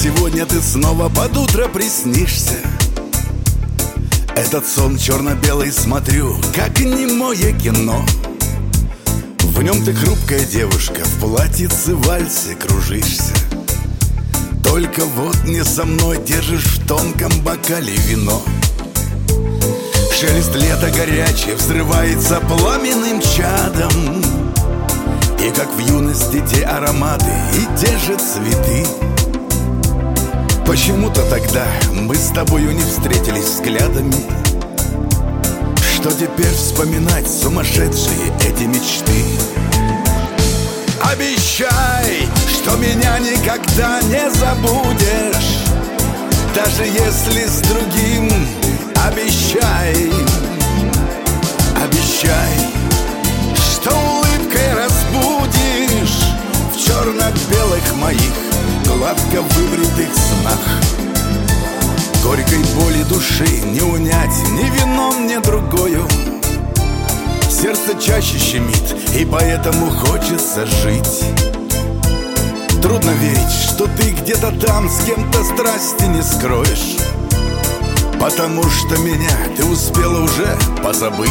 сегодня ты снова под утро приснишься. Этот сон черно-белый смотрю, как немое кино. В нем ты хрупкая девушка, в платьице вальсе кружишься. Только вот не со мной держишь в тонком бокале вино. Шелест лета горячий взрывается пламенным чадом. И как в юности те ароматы и те же цветы. Почему-то тогда мы с тобою не встретились взглядами. Что теперь вспоминать сумасшедшие эти мечты? Обещай, что меня никогда не забудешь, даже если с другим. Обещай, обещай, что улыбкой разбудишь в черно-белых моих гладко выбритых снах. Горькой боли души не унять ни вином, ни другою. Сердце чаще щемит, и поэтому хочется жить. Трудно верить, что ты где-то там с кем-то страсти не скроешь, потому что меня ты успела уже позабыть.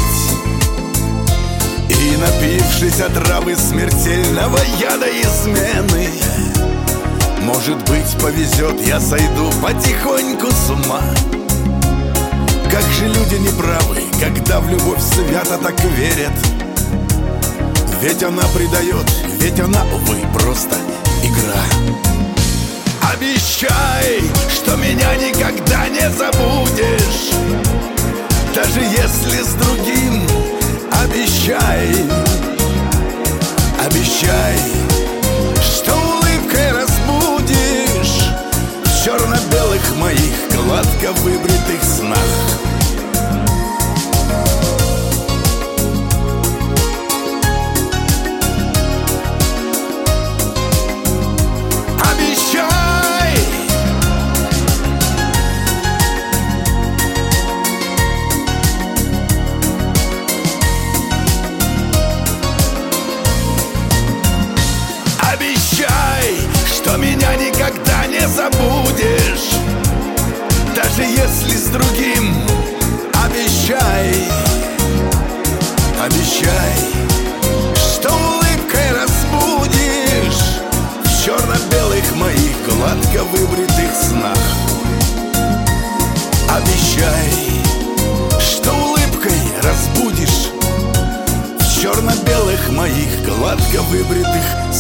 И напившись отравы смертельного яда измены, может быть, повезет, я сойду потихоньку с ума. Как же люди неправы, когда в любовь свято так верят. Ведь она предает, ведь она, увы, просто игра. Обещай, что меня никогда не забудешь, даже если с другим. Обещай, обещай, что улыбкой разбудишь в черно-белых моих гладко выбритых снах. Обещай, что меня никогда не забудешь, даже если с другим. Обещай, обещай, что улыбкой разбудишь в черно-белых моих гладко выбритых снах. Обещай, что улыбкой разбудишь в черно-белых моих гладко выбритых